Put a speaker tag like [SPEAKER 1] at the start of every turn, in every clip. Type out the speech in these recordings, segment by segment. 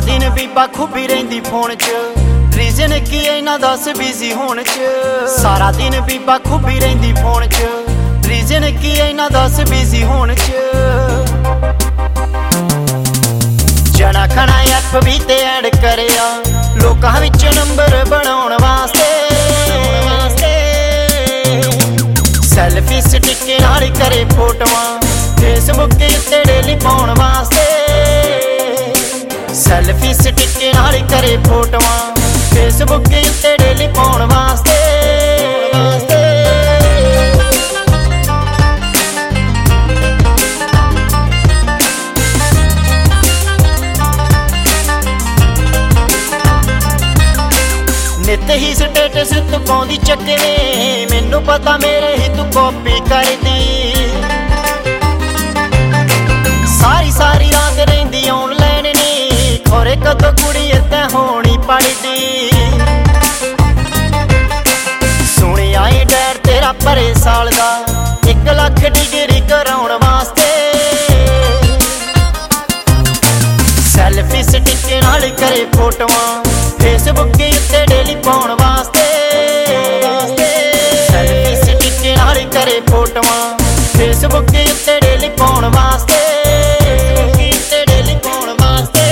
[SPEAKER 1] दिन बीबा खुबी रहिंदी फोन च रीजन की इन्ना दस बिजी होने च। सारा दिन बीबा खुबी रहिंदी फोन च रीजन की इन्ना दस बिजी होने च। जना खना ऐप भी ते ऐड करिया लोकां विच नंबर बनाउण वास्ते। सैल्फी स्टिक नाल करे फोटोआं फेसबुक उत्ते डेली पाउण वास्ते। सैल्फी स्टिक नाल करे फोटोआं फेसबुक उत्ते डेली पाउण वास्ते। नित ही स्टेटस तू पाउंदी चक्कवे मैनू पता मेरे ही तू कॉपी करदी। सारी सारी रात रहिंदी ऑनलाइन नी खोरे कदों कुड़ी इत्ते होनी पढ़दी। सुनिया ए डैड तेरा भरे साल दा 1 लाख डिग्री कराउण वास्ते। सैल्फी स्टिक नाल करे फोटोआं फेसबुक उत्ते डेली पाउण वास्ते। सैल्फी स्टिक नाल करे फोटोआं फेसबुक उत्ते डेली पाउण वास्ते। उत्ते डेली पाउण वास्ते।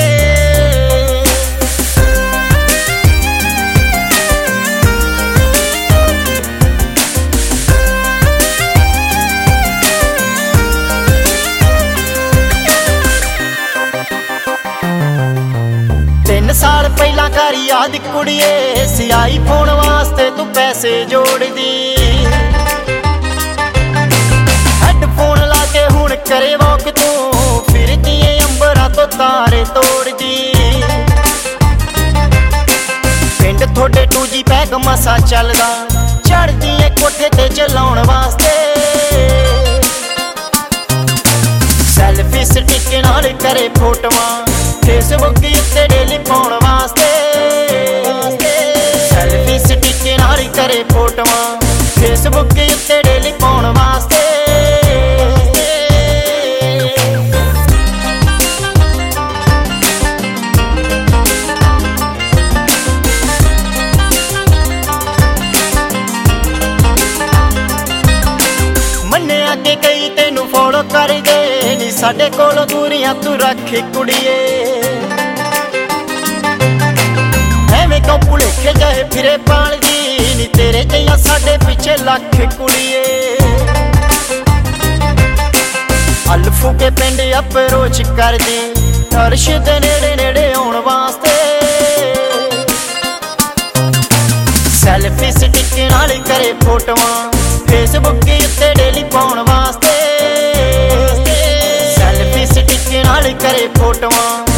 [SPEAKER 1] तीन साल पहला कर याद कुड़िए सियाई फोन वास्ते तू पैसे जोड़ दी। हेडफोन ला के हुण करे वॉक तू फिरदी ए अंबरा तो तारे तोड़ दी। पिंड थोड़े 2G पैग मसा चलदा चढ़दी ए कोठे ते चलाउण वास्ते। सैल्फी स्टिक नाल करे फोटोआं फेसबुक उत्ते डेली पाउण वास्ते। सैल्फी स्टिक नाल करे फोटोआं फेसबुक उत्ते डेली पाउण वास्ते। मन्ने अगे कई तेनू फॉलो कर दे नी साडे कोलों दूरियां तू रख कुड़िए। एवें क्यों भुलेखे जाए फिरे पालदी नी तेरे जिहियां साडे पिछे लख कुड़िए। अल्फू के पिंड अप्रोच कर दी अर्श दे नेड़े नेड़े आउण वास्ते। सैल्फी स्टिक नाल करे फोटोआं फेसबुक उत्ते डेली पाउण वास्ते। सैल्फी स्टिक नाल करे फोटोआं